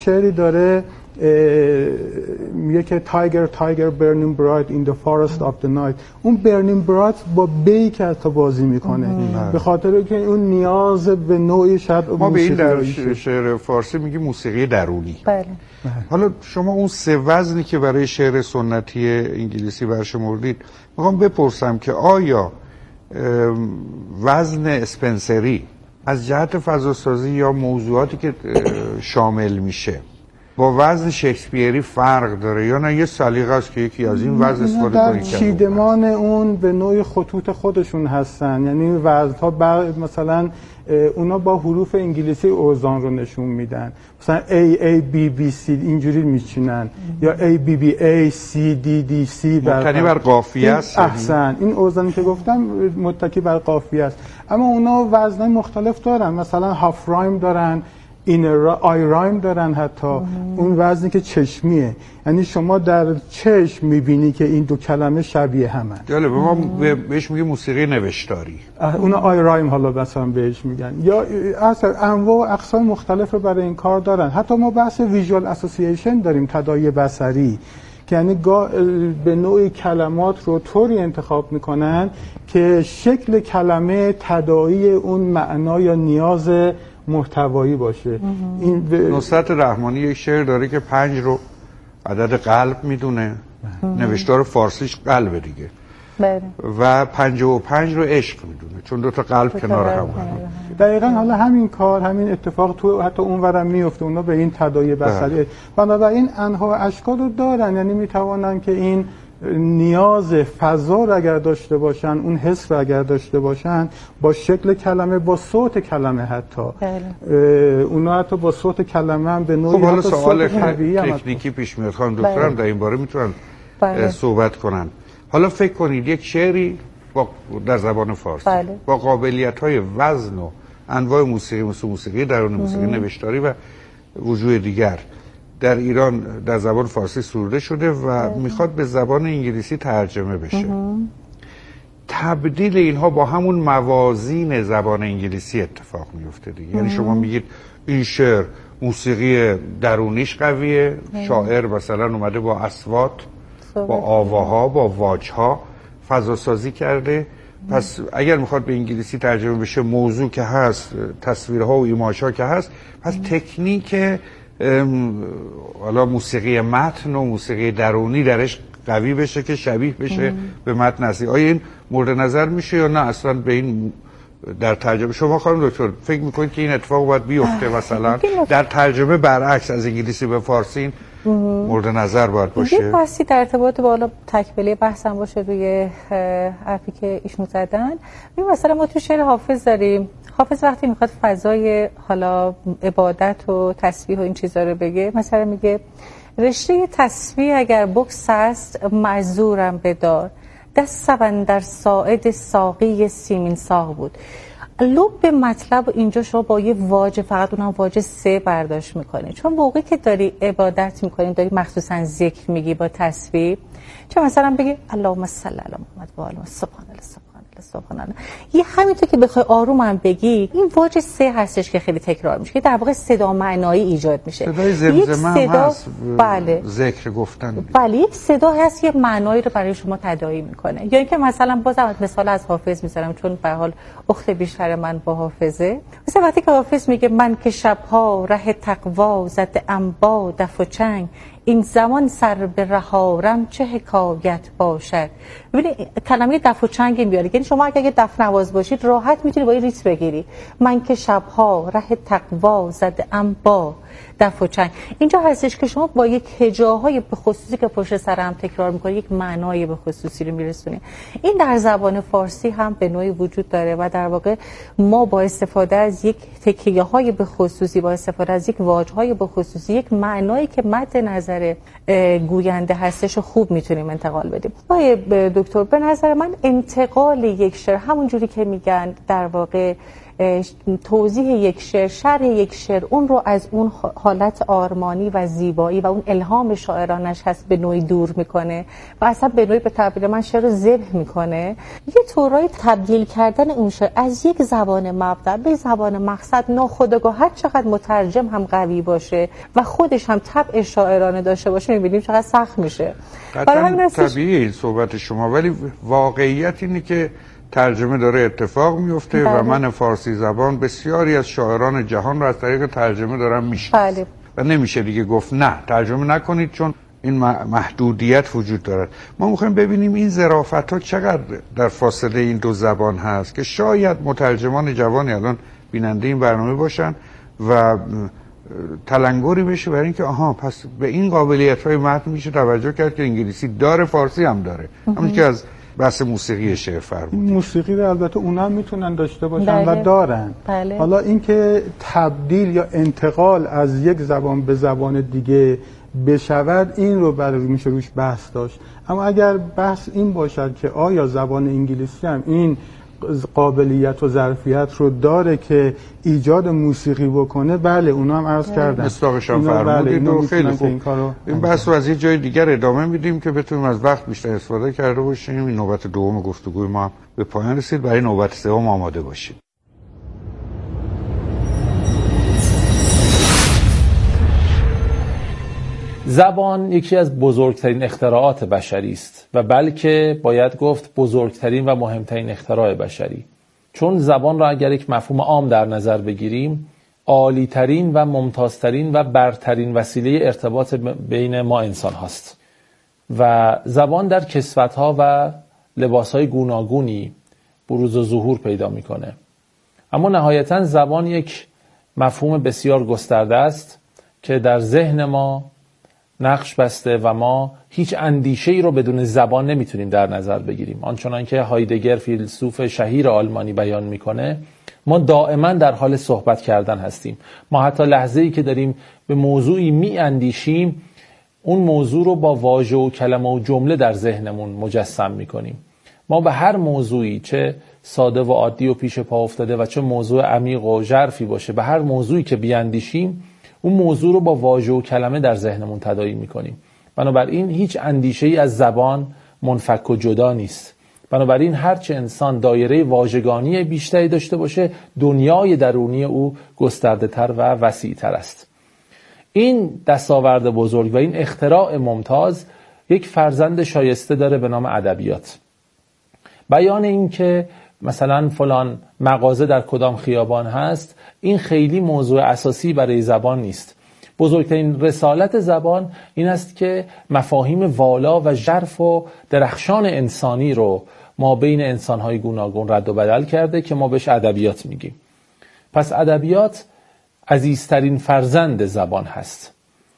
شعری داره میگه که تایگر برنینگ برایت این the forest of the night. اون برنینگ برایت با بی که حتی بازی میکنه به خاطر که اون نیاز به نوعی شاید ما به این در شعر فارسی میگیم موسیقی درونی. بله. حالا شما اون سه وزنی که برای شعر سنتی انگلیسی برشمردید میخوام بپرسم که آیا وزن اسپنسری از جهت فضاسازی یا موضوعاتی که شامل میشه با وزن شکسپیری فرق داره یا نه یه سلیقه است که یکی از این وزن استفاده کنه؟ در چیدمان اون به نوع خطوط خودشون هستن، یعنی وزن‌ها مثلا اونا با حروف انگلیسی اوزان رو نشون میدن، مثلا A A B B C اینجوری میچینن یا A B B A C D D C مبتنی بر قافیه است. احسن، این اوزانی که گفتم متکی بر قافیه است، اما اونا وزن‌های مختلف دارن، مثلا هاف رایم دارن، آی رایم دارن، حتی اون وزنی که چشمیه، یعنی شما در چشم میبینی که این دو کلمه شبیه همن. جالبه. ما بهش میگیم موسیقی نوشتاری، اون آی رایم حالا مثلا بهش میگن، یا اصلا انواع و اقسام مختلف رو برای این کار دارن. حتی ما بحث ویژوال اسوسییشن داریم، تداعی بصری، که یعنی به نوعی کلمات رو طوری انتخاب میکنن که شکل کلمه تداعی اون معنا یا نیاز محتوایی باشه. این نصرت رحمانی یک شعر داره که 5 رو عدد قلب میدونه، نوشتار فارسیش قلبه دیگه، و 55 رو عشق میدونه چون 2 تا قلب کنار هم هست. دقیقاً. حالا همین کار، همین اتفاق تو حتی اونورم میفته، اونا به این تداعی بصری بنابراین انواع و اشکال رو دارن، یعنی میتوانن که این نیاز فضا رو اگر داشته باشن، اون حس رو اگر داشته باشن، با شکل کلمه، با صوت کلمه، حتی اونا حتی با صوت کلمه هم به نوعی. خب حالا سوال تکنیکی پیش میاد، خانم دکترم در این باره میتونن صحبت کنن. حالا فکر کنید یک شعری در زبان فارسی با قابلیت‌های وزن و انواع موسیقی مثل موسیقی درونی، موسیقی نوشتاری و وجوه دیگر در ایران در زبان فارسی سروده شده و میخواد به زبان انگلیسی ترجمه بشه. تبدیل اینها با همون موازین زبان انگلیسی اتفاق میفته دیگه. یعنی شما میگید این شعر موسیقی درونیش قویه، شاعر مثلا اومده با اصوات، با آواها، با واجها فضا سازی کرده. پس اگر میخواد به انگلیسی ترجمه بشه، موضوع که هست، تصویرها و ایماژها که هست، پس تکنیک حالا موسیقی متن و موسیقی درونی درش قوی بشه که شبیه بشه به متن اصلی. آیا این مورد نظر میشه یا نه اصلا به این در ترجمه شما خانم دکتر فکر میکنید که این اتفاق باید بیفته مثلا در ترجمه برعکس از انگلیسی به فارسی مورد نظر باید باشه؟ یه بحثی در ارتباط با حالا تکمله بحثم باشه روی حرفی که ایشون زدن. مثلا ما تو شعر حافظ داریم، حافظ وقتی میخواد فضای حالا عبادت و تسبیح و این چیزا رو بگه، مثلا میگه رشته تسبیح اگر بکس است معذورم بدار، دستم در ساعد ساقی سیمین ساق بود. لب مطلب اینجا شما با یه واژه، فقط اونم واژه 3 برداشت میکنی، چون موقعی که داری عبادت میکنی، داری مخصوصا ذکر میگی با تسبیح، چون مثلا بگی اللهم صل علی محمد و آل سبحان الله سبحان الله، یه همینطور که بخوای آروم هم بگی، این واژه 3 هستش که خیلی تکرار میشه، که در واقع صدا معنایی ایجاد میشه. صدای زمزمه هم هست، بله، ذکر گفتن، بله، یک صدا هست یه معنایی رو برای شما تداعی میکنه. یا اینکه مثلا بازم مثال از حافظ میذارم چون به حال اخت بیشتر من با حافظه، مثلا وقتی که حافظ میگه من که شبها ره تقوا زده ام با دف و چنگ، این زمان سر به رهارم چه حکایت باشد. ببینید کلمه دف و چنگ میاره، یعنی شما اگه دف نواز باشید راحت میتونی با این ریتم بگیری، من که شبها ره تقوا زده ام با دف و چنگ. اینجا هستش که شما با یک هجاهای به خصوصی که پشت سر هم تکرار میکنی، یک معنای به خصوصی رو میرسونی. این در زبان فارسی هم به نوعی وجود داره و در واقع ما با استفاده از یک تکیه های به خصوصی، با استفاده از یک واژه های به خصوصی، یک معنایی که مد نظر گوینده هستش رو خوب میتونیم انتقال بدیم. آقای دکتر، به نظر من انتقال یک شعر همون جوری که میگن در واقع توضیح یک شعر، شرح یک شعر، اون رو از اون حالت آرمانی و زیبایی و اون الهام شاعرانش هست به نوعی دور میکنه و اصلا به نوعی به تعبیر من شعر رو ذبح میکنه. یه طورای تبدیل کردن اون شعر از یک زبان مبدأ به زبان مقصد ناخودآگاه، هر چقدر مترجم هم قوی باشه و خودش هم طبع شاعرانه داشته باشه میبینیم چقدر سخت میشه. قطعا طبیعیه این صحبت شما، ولی واقعیت اینه که ترجمه داره اتفاق میفته و من فارسی زبان بسیاری از شاعران جهان رو از طریق ترجمه دارم میشناسم و نمیشه دیگه گفت نه ترجمه نکنید چون این محدودیت وجود دارد. ما میخوایم ببینیم این ظرافت‌ها چقدر در فاصله این دو زبان هست که شاید مترجمان جوانی الان بیننده این برنامه باشن و تلنگری بشه برای اینکه آها پس به این قابلیت‌های متن میشه توجه کرد که انگلیسی داره، فارسی هم داره. همون که از بحث موسیقی شعر فرمودید. موسیقی رو البته اونا هم میتونن داشته باشن و دارن. حالا اینکه تبدیل یا انتقال از یک زبان به زبان دیگه بشود این رو برای میشه روش بحث داشت. اما اگر بحث این باشد که آیا زبان انگلیسی هم این قابلیت و ظرفیت رو داره که ایجاد موسیقی بکنه، بله اونا هم عرض کردن مصداقش هم فرمودید و خیلی خوب. این بحث رو از یه جای دیگر ادامه میدیم که بتونیم از وقت بیشتر استفاده کرده باشیم. این نوبت دوم گفتگوی ما به پایان رسید، برای نوبت سوم آماده باشید. زبان یکی از بزرگترین اختراعات بشری است و بلکه باید گفت بزرگترین و مهمترین اختراع بشری، چون زبان را اگر یک مفهوم عام در نظر بگیریم عالیترین و ممتازترین و برترین وسیله ارتباط بین ما انسان هاست و زبان در کسوت‌ها و لباس‌های گوناگونی بروز و ظهور پیدا می‌کنه. اما نهایتاً زبان یک مفهوم بسیار گسترده است که در ذهن ما نقش بسته و ما هیچ اندیشه‌ای رو بدون زبان نمیتونیم در نظر بگیریم. آنچنان که هایدگر فیلسوف شهیر آلمانی بیان میکنه، ما دائما در حال صحبت کردن هستیم. ما حتی لحظه‌ای که داریم به موضوعی میاندیشیم اون موضوع رو با واژه و کلمه و جمله در ذهنمون مجسم میکنیم. ما به هر موضوعی، چه ساده و عادی و پیش پا افتاده و چه موضوع عمیق و ژرفی باشه، به هر موضوعی که بیاندیشیم اون موضوع رو با واژه و کلمه در ذهنمون تداعی میکنیم. بنابراین هیچ اندیشه‌ای از زبان منفک و جدا نیست. بنابراین هرچه انسان دایره واژگانی بیشتری داشته باشه، دنیای درونی او گسترده تر و وسیع تر است. این دستاورد بزرگ و این اختراع ممتاز یک فرزند شایسته داره به نام ادبیات. بیان این که مثلا فلان مغازه در کدام خیابان هست، این خیلی موضوع اساسی برای زبان نیست. بزرگترین رسالت زبان این است که مفاهیم والا و ژرف و درخشان انسانی رو ما بین انسان‌های گوناگون رد و بدل کرده که ما بهش ادبیات میگیم. پس ادبیات عزیزترین فرزند زبان هست.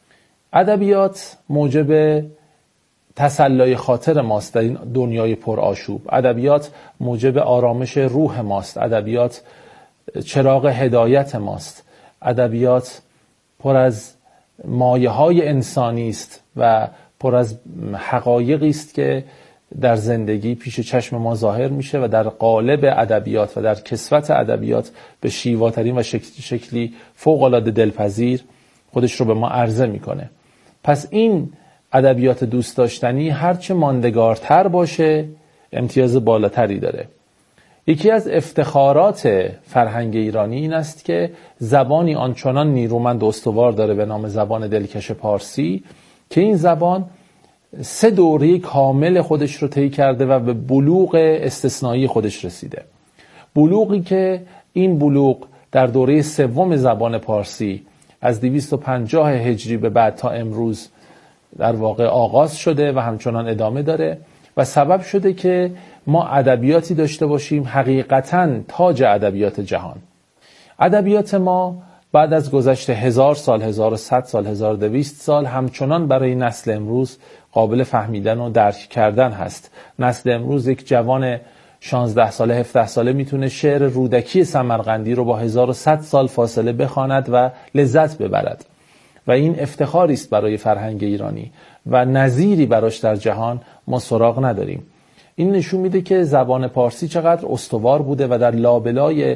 ادبیات موجب تسلای خاطر ماست در این دنیای پرآشوب. ادبیات موجب آرامش روح ماست. ادبیات چراغ هدایت ماست. ادبیات پر از مایه‌های انسانی است و پر از حقایقی است که در زندگی پیش چشم ما ظاهر میشه و در قالب ادبیات و در کسوت ادبیات به شیواترین و شکلی فوق‌العاده دلپذیر خودش رو به ما عرضه میکنه. پس این ادبیات دوست داشتنی هرچه ماندگارتر باشه امتیاز بالاتری داره. یکی از افتخارات فرهنگ ایرانی این است که زبانی آنچنان نیرومند و استوار داره به نام زبان دلکش پارسی که این زبان 3 دوره کامل خودش رو طی کرده و به بلوغ استثنایی خودش رسیده. بلوغی که این بلوغ در دوره 3 زبان پارسی از 250 هجری به بعد تا امروز در واقع آغاز شده و همچنان ادامه داره و سبب شده که ما ادبیاتی داشته باشیم حقیقتاً تاج ادبیات جهان. ادبیات ما بعد از گذشت 1000 سال، 1100 سال، 1200 سال همچنان برای نسل امروز قابل فهمیدن و درک کردن هست. نسل امروز یک جوان 16 ساله 17 ساله میتونه شعر رودکی سمرقندی رو با 1100 سال فاصله بخواند و لذت ببرد و این افتخاری است برای فرهنگ ایرانی و نظیری براش در جهان ما سراغ نداریم. این نشون میده که زبان پارسی چقدر استوار بوده و در لابلای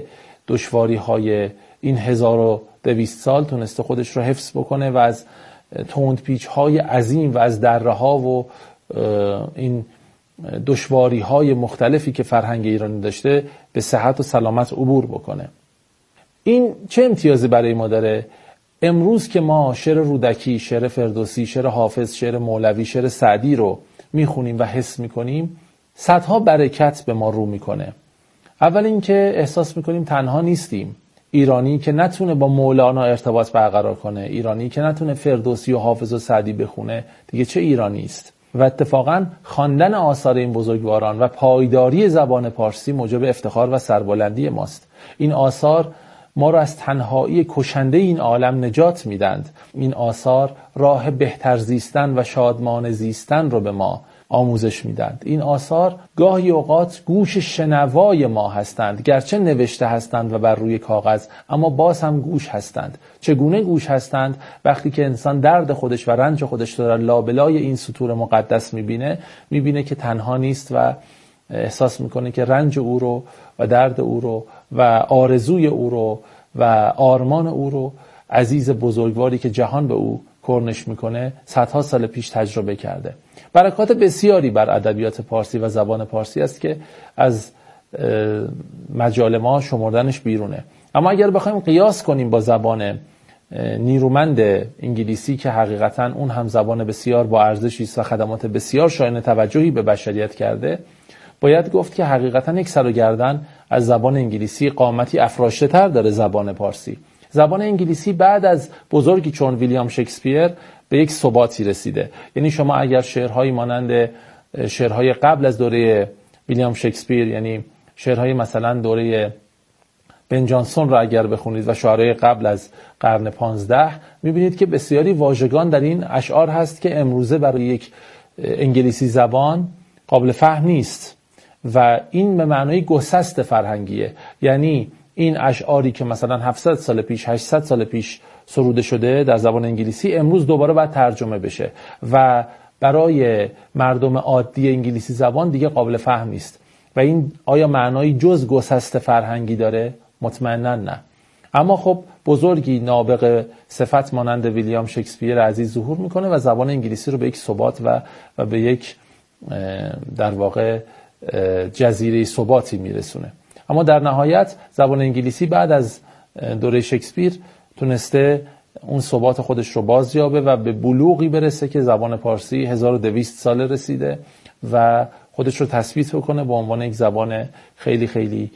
دشواری‌های این 1200 سال تونسته خودش رو حفظ بکنه و از تندپیچ‌های عظیم و از دره‌ها و این دشواری‌های مختلفی که فرهنگ ایرانی داشته به صحت و سلامت عبور بکنه. این چه امتیازی برای ما داره؟ امروز که ما شعر رودکی، شعر فردوسی، شعر حافظ، شعر مولوی، شعر سعدی رو میخونیم و حس میکنیم، صدها برکت به ما رو میکنه. اول اینکه احساس میکنیم تنها نیستیم. ایرانی که نتونه با مولانا ارتباط برقرار کنه، ایرانی که نتونه فردوسی و حافظ و سعدی بخونه، دیگه چه ایرانی است؟ و اتفاقا خواندن آثار این بزرگواران و پایداری زبان پارسی موجب افتخار و سربلندی ماست. این آثار ما را از تنهایی کشنده این عالم نجات میدند. این آثار راه بهتر زیستن و شادمان زیستن رو به ما آموزش میدند. این آثار گاهی اوقات گوش شنوای ما هستند، گرچه نوشته هستند و بر روی کاغذ، اما باز هم گوش هستند. چگونه گوش هستند؟ وقتی که انسان درد خودش و رنج خودش رو در لابلای این سطور مقدس میبینه که تنها نیست و احساس میکنه که رنج او رو و درد او رو و آرزوی او رو و آرمان او رو عزیز بزرگواری که جهان به او کرنش میکنه صدها سال پیش تجربه کرده. برکات بسیاری بر ادبیات پارسی و زبان پارسی است که از مجال ما شمردنش بیرونه. اما اگر بخوایم قیاس کنیم با زبان نیرومند انگلیسی که حقیقتا اون هم زبان بسیار با ارزشی است و خدمات بسیار شایان توجهی به بشریت کرده، باید گفت که حقیقتا یک سر و گردن از زبان انگلیسی قامتی افراشته تر داره زبان پارسی. زبان انگلیسی بعد از بزرگی چون ویلیام شکسپیر به یک ثباتی رسیده. یعنی شما اگر شعرهایی مانند شعرهای قبل از دوره ویلیام شکسپیر، یعنی شعرهای مثلا دوره بن جانسون را اگر بخونید و شعرهای قبل از قرن 15، میبینید که بسیاری واژگان در این اشعار هست که امروزه برای یک انگلیسی زبان قابل فهم نیست و این به معنای گسست فرهنگیه. یعنی این اشعاری که مثلا 700 سال پیش 800 سال پیش سروده شده در زبان انگلیسی امروز دوباره باید ترجمه بشه و برای مردم عادی انگلیسی زبان دیگه قابل فهم نیست. و این آیا معنایی جز گسست فرهنگی داره؟ مطمئنا نه. اما خب بزرگی نابغه صفت مانند ویلیام شکسپیر عزیز ظهور میکنه و زبان انگلیسی رو به یک ثبات و به یک در واقع جزیره ثباتی میرسونه. اما در نهایت زبان انگلیسی بعد از دوره شکسپیر تونسته اون ثبات خودش رو بازیابه و به بلوغی برسه که زبان پارسی 1200 ساله رسیده و خودش رو تثبیت بکنه به عنوان یک زبان خیلی خیلی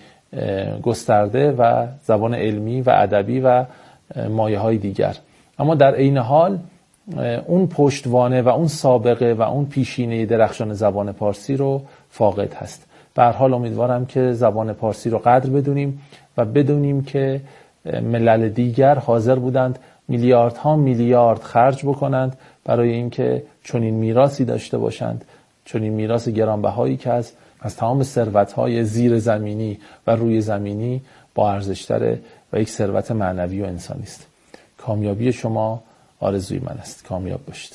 گسترده و زبان علمی و ادبی و مایه‌های دیگر. اما در عین حال اون پشتوانه و اون سابقه و اون پیشینه درخشان زبان پارسی رو فاقد هست. به هر حال امیدوارم که زبان پارسی رو قدر بدونیم و بدونیم که ملل دیگر حاضر بودند میلیاردها میلیارد خرج بکنند برای اینکه چنین میراثی داشته باشند، چنین میراث گرانبهایی که از تمام ثروت‌های زیر زمینی و روی زمینی با ارزش‌تره و یک ثروت معنوی و انسانی است. کامیابی شما آرزوی من است. کامیاب باشید.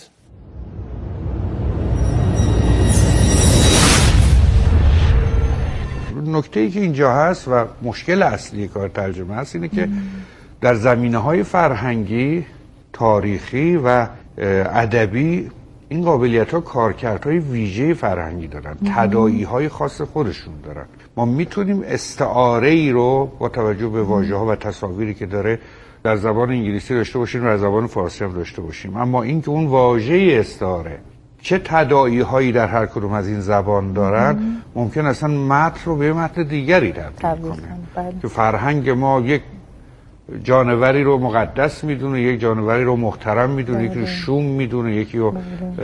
نکته‌ای که اینجا هست و مشکل اصلی کار ترجمه هست اینه که در زمینه‌های فرهنگی، تاریخی و ادبی این قابلیت‌ها کارکردهای ویژه فرهنگی دارن، تداعی‌های خاص خودشون دارن. ما میتونیم استعاره‌ای رو با توجه به واژه‌ها و تصاویری که داره در زبان انگلیسی داشته باشیم و در زبان فارسی هم داشته باشیم، اما اینکه اون واژه استعاره چه تداعی‌هایی در هر کدوم از این زبان دارن ممکن اصلا متن رو به متن دیگری تبدیل کنه. که فرهنگ ما یک جانوری رو مقدس میدونه، یک جانوری رو محترم میدونه، یکی رو شوم میدونه، یکی رو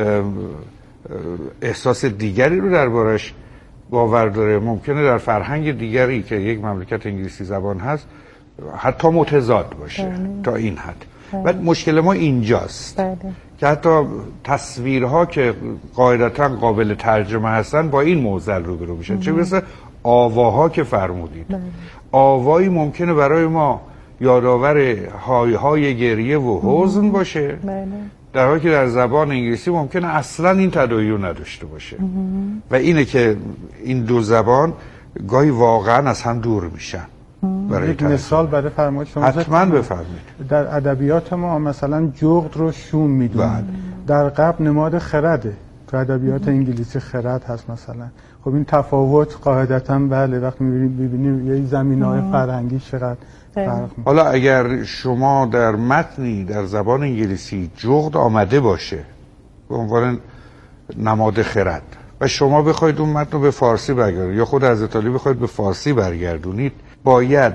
احساس دیگری رو دربارش باور داره. ممکنه در فرهنگ دیگری که یک مملکت انگلیسی زبان هست حتی متضاد باشه تا این حد. و مشکل ما اینجاست که حتی تصویرها که قاعدتا قابل ترجمه هستن با این معضل روبرو میشن. چه مثل آواها که فرمودید. آوایی ممکنه برای ما یادآور های گریه و حزن باشه، در حالی که در زبان انگلیسی ممکنه اصلا این تداعی رو نداشته باشه. و اینه که این دو زبان گاهی واقعا از هم دور میشن. برای یک مثال برای فرمایش شما حتما بفرمایید. در ادبیات ما مثلا جغد رو شوم میدونن، در قبل نماد خرده، تو ادبیات انگلیسی خرد هست مثلا. خب این تفاوت قاعدتاً بله وقتی می‌بینیم یه زمینه‌های فرهنگی چقدر فرق می‌کنه. حالا اگر شما در متنی در زبان انگلیسی جغد آمده باشه به عنوان نماد خرد و شما بخواید اون متن رو به فارسی برگردونید یا خود حضرت علی بخواید به فارسی برگردونید، باید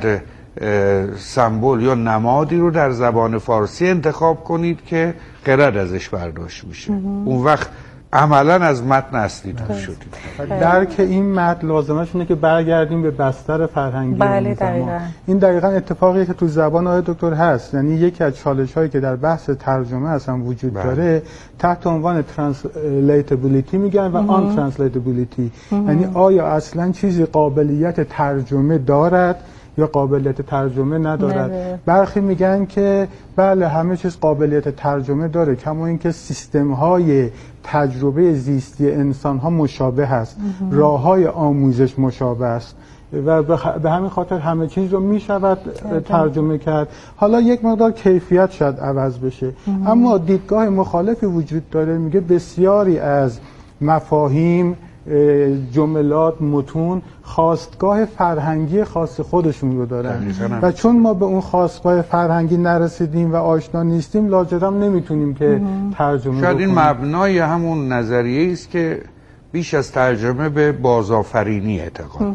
سمبل یا نمادی رو در زبان فارسی انتخاب کنید که خرد ازش برداشت میشه. اون وقت عملا از متن اصلی دور شدید. درک این متن لازمش اینه که برگردیم به بستر فرهنگی اون زمان. این دقیقاً اتفاقیه که تو زبان آقای دکتر هست. یعنی یکی از چالش‌هایی که در بحث ترجمه اصلا وجود داره تحت عنوان ترنسلیتابیلیتی میگن و آن ترنسلیتابیلیتی. یعنی آیا اصلا چیزی قابلیت ترجمه دارد یا قابلیت ترجمه ندارد. برخی میگن که بله همه چیز قابلیت ترجمه داره، کما اینکه سیستم‌های تجربه زیستی انسان‌ها مشابه است، راه‌های آموزش مشابه است و به همین خاطر همه چیز رو میشود ترجمه کرد. حالا یک مقدار کیفیت شاید عوض بشه، اما دیدگاه مخالفی وجود داره، میگه بسیاری از مفاهیم، جملات، متون خواستگاه فرهنگی خاص خودشون رو دارن و چون ما به اون خواستگاه فرهنگی نرسیدیم و آشنا نیستیم لاجرم نمیتونیم که ترجمه شاید بکنیم. این مبنای همون نظریه است که بیش از ترجمه به بازآفرینی اعتقاد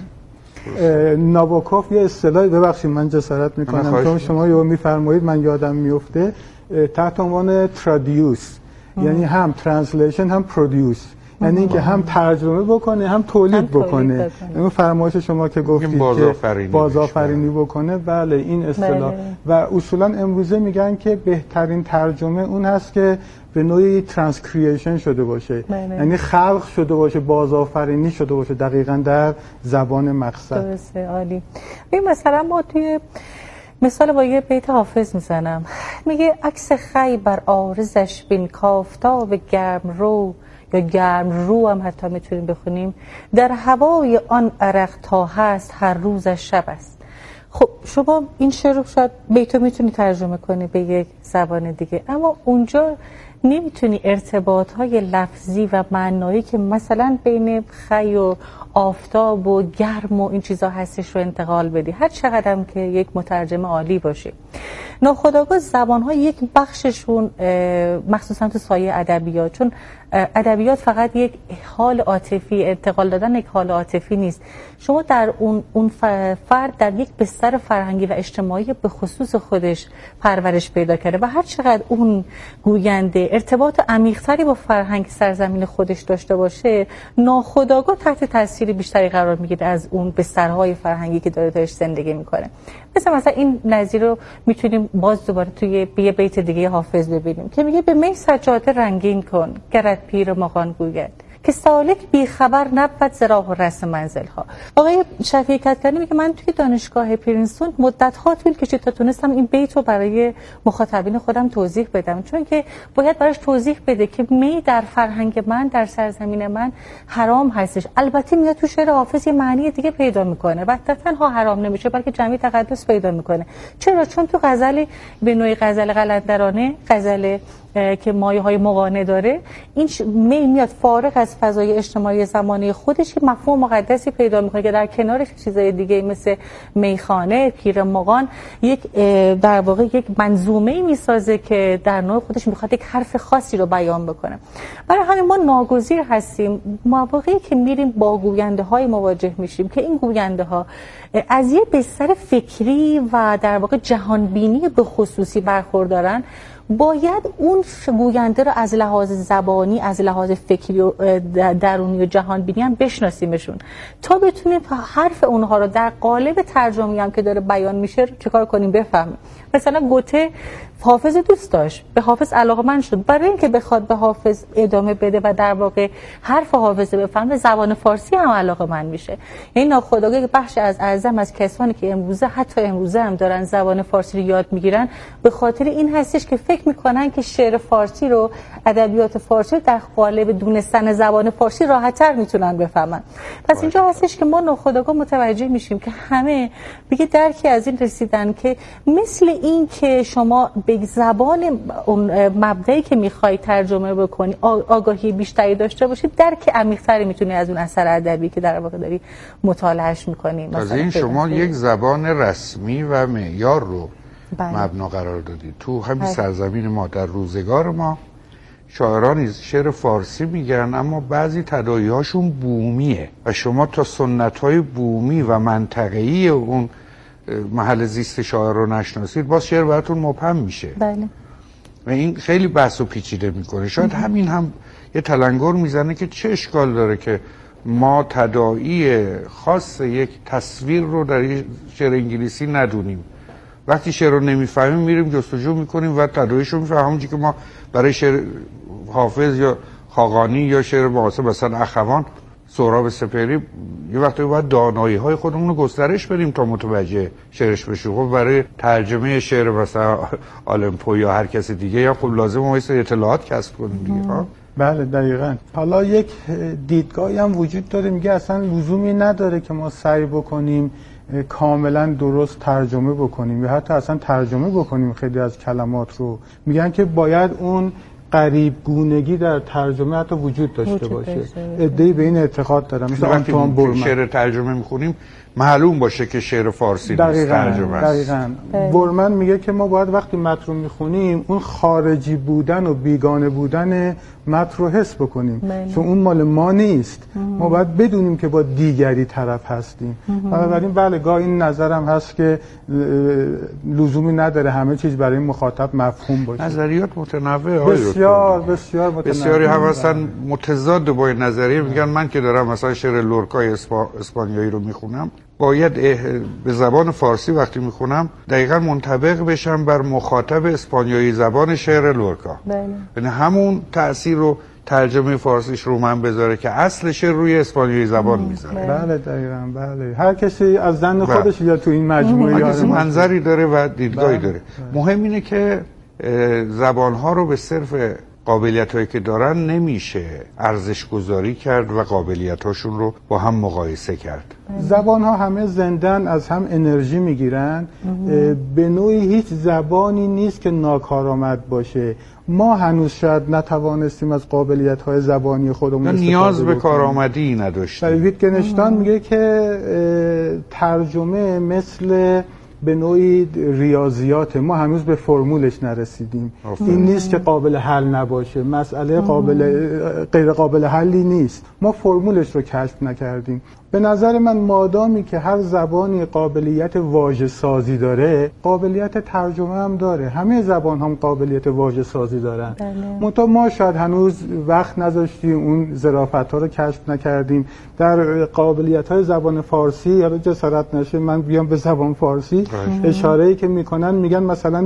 دارد. نابوکوف یه اصطلاحی، ببخشید من جسارت میکنم چون شما یهو میفرمایید من یادم میفته، تحت عنوان ترادیوس، یعنی هم ترنسلیشن هم پرودیوس، یعنی اینکه هم ترجمه بکنه هم تولید بکنه. این فرمایش شما که گفتید که بازآفرینی بکنه، بله این اصطلاح و اصولا امروزه میگن که بهترین ترجمه اون هست که به نوعی ترانسکریشن شده باشه، یعنی خلق شده باشه، بازآفرینی شده باشه دقیقاً در زبان مقصد. درسته، عالی. ببین مثلا ما توی مثال با یه بیت حافظ میزنم، میگه عکس خی بر عارضش بین کافتاب گرم رو یا گرم رو هم حتی میتونیم بخونیم، در هوای آن عرق تا هست هر روزش شب است. خب شما این شعر رو شاید بیتو میتونی ترجمه کنی به یک زبان دیگه، اما اونجا نمیتونی ارتباطهای لفظی و معنایی که مثلا بین خی و آفتاب و گرم و این چیزا هستش رو انتقال بدی، هر چقدر هم که یک مترجم عالی باشه. ناخودآگاه زبان‌ها یک بخششون مخصوصا تو سایه ادبیات، چون ادبیات فقط یک حال عاطفی، انتقال دادن یک حال عاطفی نیست. شما در اون فرد در یک بستر فرهنگی و اجتماعی به خصوص خودش پرورش پیدا کرده و هر چقدر اون گوینده ارتباط عمیق‌تری با فرهنگ سرزمین خودش داشته باشه، ناخودآگاه تحت تاثیر بیشتری قرار میگیره از اون بسترهای فرهنگی که داره درش زندگی میکنه. مثلا این نظیر رو میتونیم باز دوباره توی یه بیت دیگه حافظ ببینیم که میگه به می سجاده رنگین کن گرت پیر مغان گوید که سالک بی خبر نبود ز راه و رسم منزل ها. آقای شفیعی کدکنی میگه من توی دانشگاه پرینستون مدت ها طول کشید تا تونستم این بیت رو برای مخاطبین خودم توضیح بدم، چون که باید براش توضیح بده که می در فرهنگ من، در سرزمین من حرام هستش. البته میاد تو شعر حافظ یه معنی دیگه پیدا میکنه و تنها حرام نمیشه بلکه جمعی تقدس پیدا میکنه. چرا؟ چون تو غزل به نوعی غزل قلندرانه، غزل که مایه های مغانه داره، این میاد فارغ از فضای اجتماعی زمانه خودش یه مفهوم مقدسی پیدا میکنه که در کنارش چیزای دیگه مثل میخانه، پیر مغان یک در واقع یک منظومه میسازه که در نوع خودش میخواد یک حرف خاصی رو بیان بکنه. برای همین ما ناگزیر هستیم مواقعی که میریم با گوینده های مواجه میشیم که این گوینده ها از یه بستر فکری و در واقع جهانبینی به خصوصی برخوردارن، باید اون گوینده رو از لحاظ زبانی، از لحاظ فکری و درونی و جهان بینی هم بشناسیمشون تا بتونیم حرف اونها رو در قالب ترجمه‌ای هم که داره بیان میشه چیکار کنیم بفهمیم. مثلا گوته حافظ دوست داشت، به حافظ علاقه‌مند شد، برای اینکه بخواد به حافظ ادامه بده و در واقع حرف حافظ بفهمه زبان فارسی هم علاقه‌مند میشه. یعنی ناخودآگاه بخش از اعظم از کسانی که امروزه حتی امروزه هم دارن زبان فارسی رو یاد میگیرن به خاطر این هستش که فکر فکر میکنن که شعر فارسی رو، ادبیات فارسی رو در قالب دونستن زبان فارسی راحت‌تر میتونن بفهمن. پس اینجا هستش که ما ناخودآگاه متوجه میشیم که همه دیگه درکی از این رسیدن که مثل این که شما به زبان اون مبدئی که میخوای ترجمه بکنی آگاهی بیشتری داشته باشی، درک عمیق‌تری میتونی از اون اثر ادبی که در واقع داری مطالعهش میکنی. از این شما یک زبان رسمی و معیار رو مبنا قرار دادید. تو همین سرزمین ما در روزگار ما شاعرانی شعر فارسی میگن اما بعضی تداعی هاشون بومیه و شما تا سنت های بومی و منطقه‌ای اون محل زیست شاعر رو نشناسید، باز شعر براتون مبهم میشه. بله. و این خیلی بحث و پیچیده میکنه. شاید همین هم یه تلنگر میزنه که چه اشکال داره که ما تداعی خاص یک تصویر رو در شعر انگلیسی ندونیم. وقتی شعر رو نمیفهمیم میریم جستجو میکنیم و تداعیش رو میفهمیم، همونجوری که ما برای شعر حافظ یا خاقانی یا شعر معاصر مثلا اخوان، سهراب سپهری، یه وقتی باید دانایی های خودمون رو گسترش بدیم تا متوجه شعرش بشیم. خب برای ترجمه شعر مثلا آلمپو یا هر کسی دیگه یا خب لازم ما اطلاعات کسب کنیم دیگه. بله دقیقاً. حالا یک دیدگاهی هم وجود داره میگه اصلا لزومی نداره که ما سعی بکنیم کاملا درست ترجمه بکنیم یا حتی اصلا ترجمه بکنیم خیلی از کلمات رو. میگن که باید اون قریب گونگی در ترجمه حتی وجود داشته باشه. عده‌ای به این اعتقاد دارن. مثلا آنتوان بورمن شعر ترجمه میخونیم معلوم باشه که شعر فارسی نیست، ترجمه است. دقیقاً. بورمن میگه که ما باید وقتی متن رو میخونیم اون خارجی بودن و بیگانه بودن متن رو حس بکنیم، چون اون مال ما نیست. ما باید بدونیم که با دیگری طرف هستیم. بنابراین بله گاه این نظرم هست که لزومی نداره همه چیز برای مخاطب مفهوم باشه. نظریات متنوع بسیار متنوع. بسیاری هم اصلا متضاد با این نظریه میگن من که دارم مثلا شعر لورکای اسپانیایی رو میخونم باید به زبان فارسی وقتی میخونم دقیقا منطبق بشم بر مخاطب اسپانیایی زبان شعر لورکا. یعنی همون تأثیر رو ترجمه فارسیش رو من بذاره که اصل شعر روی اسپانیایی زبان میذاره. بله دقیقاً. بله هر کسی از زن خودش یا تو این مجموعه هر کسی منظری داره و دیدگاهی داره. مهم اینه که زبان‌ها رو به صرف قابلیت‌هایی که دارن نمیشه ارزش گذاری کرد و قابلیت‌هاشون رو با هم مقایسه کرد. زبان‌ها همه زندن، از هم انرژی میگیرن. به نوعی هیچ زبانی نیست که ناکارآمد باشه. ما هنوز شاید نتوانستیم از قابلیت‌های زبانی خودمون استفاده نیاز به بکنیم. کارآمدی نداشتیم. ویتگنشتاین میگه که ترجمه مثل به نوعی ریاضیات، ما هنوز به فرمولش نرسیدیم. این نیست که قابل حل نباشه، مسئله غیر قابل حلی نیست، ما فرمولش رو کشف نکردیم. به نظر من مادامی که هر زبانی قابلیت واژه سازی داره، قابلیت ترجمه هم داره. همه زبان هم قابلیت واژه سازی دارن. منتها ما شاید هنوز وقت نذاشتیم، اون ظرافت‌ها رو کشف نکردیم. در قابلیت‌های زبان فارسی، یا جسارت نشه من بیام به زبان فارسی، اشاره‌ای که میکنن میگن مثلا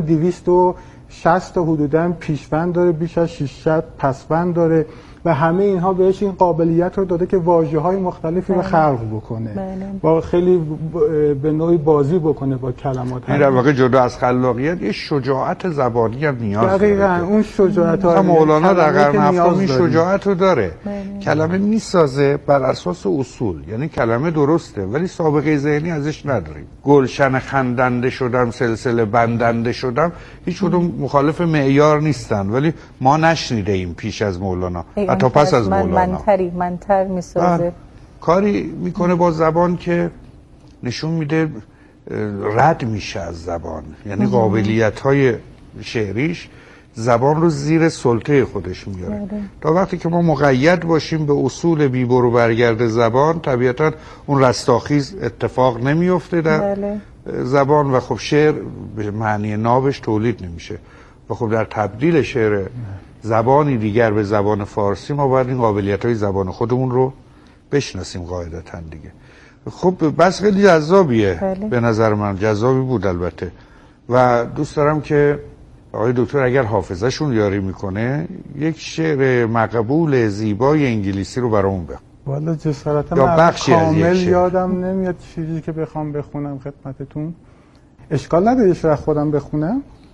260 تا حدوداً پیشوند داره، بیش از 600 پسوند داره و همه اینها بهش این قابلیت رو داده که واژه‌های مختلفی رو خلق بکنه. با خیلی به نوعی بازی بکنه با کلمات. این در واقع جدا از خلاقیت یه شجاعت زبانی هم نیاز داره. دقیقاً اون شجاعت ها مولانا در قرن هفتم این شجاعت رو داره. کلمه میسازه بر اساس اصول، یعنی کلمه درسته ولی سابقه ذهنی ازش نداریم. گلشن خندنده شدم، سلسله بندنده شدم، هیچ کدوم مخالف معیار نیستن، ولی ما نشنیده ایم پیش از مولانا. حتی پس از مولانا منتر میسازه، کاری میکنه با زبان که نشون میده رد میشه از زبان. یعنی قابلیت‌های شعریش زبان رو زیر سلطه خودش میاره. تا وقتی که ما مقید باشیم به اصول بیبر و برگرد زبان، طبیعتا اون رستاخیز اتفاق نمیفته در زبان و خب شعر به معنی نابش تولید نمیشه و خب در تبدیل شعر زبانی دیگر به زبان فارسی ما باید این قابلیت‌های زبان خودمون رو بشناسیم قاعدتاً دیگه. خب بس خیلی جذابیه. به نظر من جذابی بود البته و دوست دارم که آقای دکتر اگر حافظه‌شون یاری میکنه یک شعر مقبول زیبای انگلیسی رو برامون بخون. والا جسارت من کامل یادم نمیاد چیزی که بخوام بخونم خدمتتون. اشکال نداره شاید خودم بخونم؟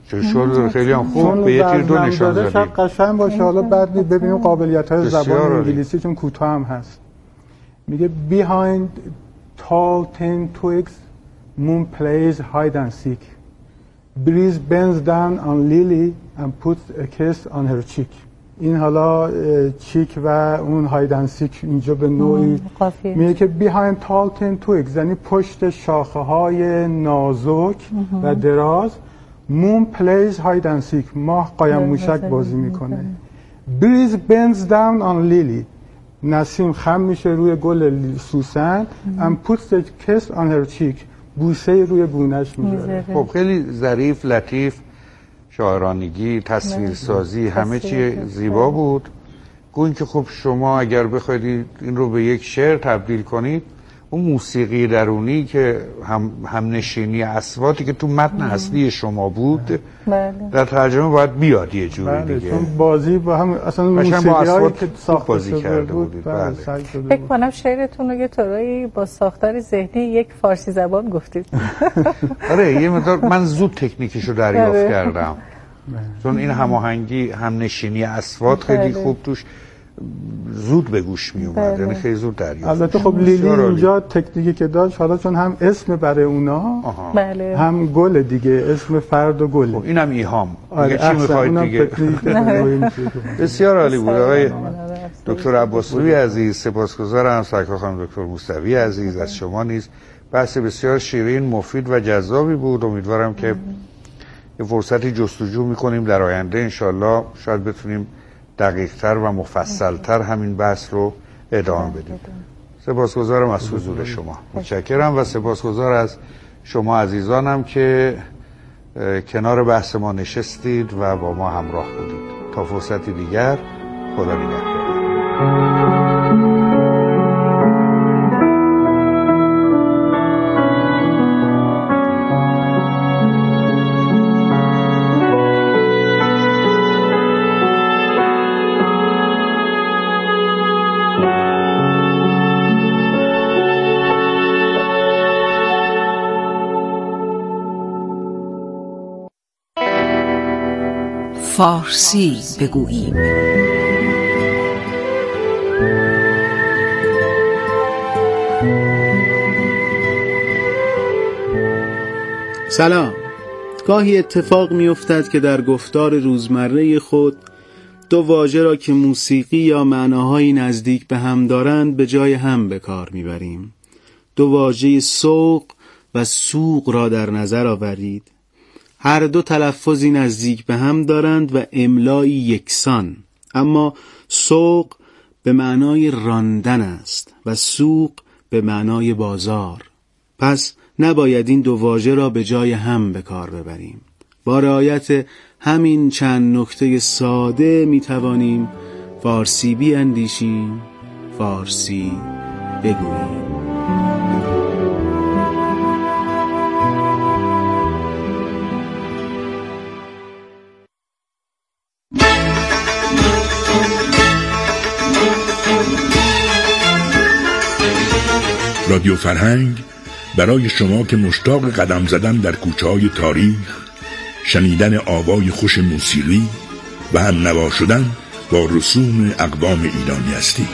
شد خیلی هم خوب به یه تیر دو نشان زدی. شاید قشنگ باشه. حالا بعد ببینیم قابلیت‌های زبان انگلیسی چون کوتاه هم هست. میگه behind tall ten twigs moon plays hide and seek. Breeze bends down on lily and puts a kiss on her cheek. این حالا چیک و اون هاید اند سیک اینجا به نوعی میگه که behind tall ten twigs یعنی پشت شاخه های نازک و دراز moon plays hide and seek ماه قایم موشک بازی میکنه. breeze bends down on lily نسیم خم میشه روی گل سوسن and puts a kiss on her cheek بوسه روی گونه‌اش میذاره. خب خیلی ظریف، لطیف، شاعرانگی، تصویرسازی، همه چی زیبا بود. گوین که خب شما اگر بخواید این رو به یک شعر تبدیل کنید، اون موسیقی درونی که هم نشینی اصواتی که تو متن اصلی شما بود در ترجمه باید بیاد یه جوری دیگه. چون بازی با هم اصلا موسیقی‌هایی که ساخته شده بود. فکر کنم شعرتون رو یه طوری با ساختار ذهنی یک فارسی زبان گفتید. آره یه مقدار من زود تکنیکشو دریافت کردم. چون این هماهنگی هم نشینی اصوات خیلی خوب توش زود به گوش می اومد، یعنی خیلی زود دریافت. البته خب لیلی اینجا تکنیکی که داشت حالا چون هم اسم برای اونا هم گل دیگه، اسم فرد و گل. خب اینم ایهام. دیگه چی می‌خواید دیگه؟ بسیار عالی بود. آقای دکتر عباس‌رویی عزیز، سپاسگزارم. سرکار خانم دکتر موسوی عزیز، از شما نیز بحث بسیار شیرین، مفید و جذابی بود. امیدوارم که یه فرصتی جستجو می‌کنیم در آینده انشالله، شاید بتونیم دقیق‌تر و مفصل‌تر همین بحث رو ادامه بدیم. سپاسگزارم از حضور شما. متشکرم و سپاسگزار از شما عزیزانم که کنار بحث ما نشستید و با ما همراه بودید. تا فرصتی دیگر، خدا نگهدار. فارسی بگوییم. سلام. گاهی اتفاق می‌افتد که در گفتار روزمره خود دو واژه را که موسیقی یا معناهایی نزدیک به هم دارند به جای هم به کار می‌بریم. دو واژه سوق و سوق را در نظر آورید. هر دو تلفظی نزدیک به هم دارند و املایی یکسان، اما سوق به معنای راندن است و سوق به معنای بازار. پس نباید این دو واژه را به جای هم به کار ببریم. با رعایت همین چند نکته ساده می توانیم فارسی بیاندیشیم، فارسی بگوییم. رادیو فرهنگ برای شما که مشتاق قدم زدن در کوچه‌های تاریخ، شنیدن آوای خوش موسیقی و هم نوا شدن با رسوم اقوام ایرانی هستید.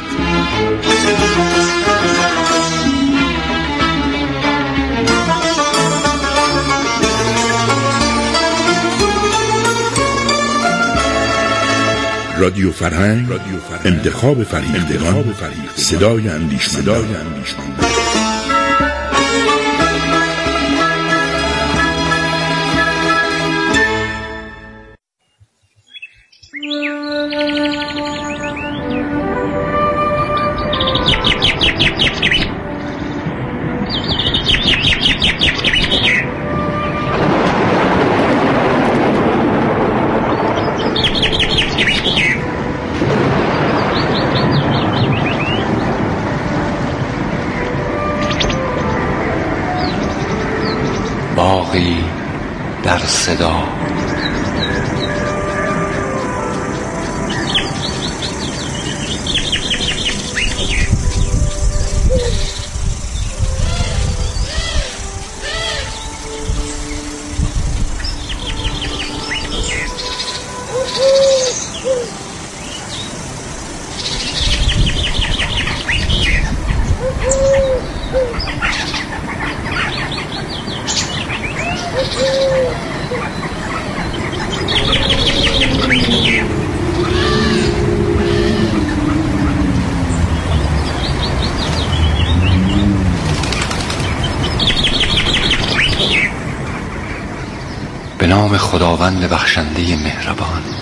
رادیو فرهنگ، انتخاب فریختگان، صدای اندیشمندان. باغی در صدا. نام خداوند بخشنده مهربان.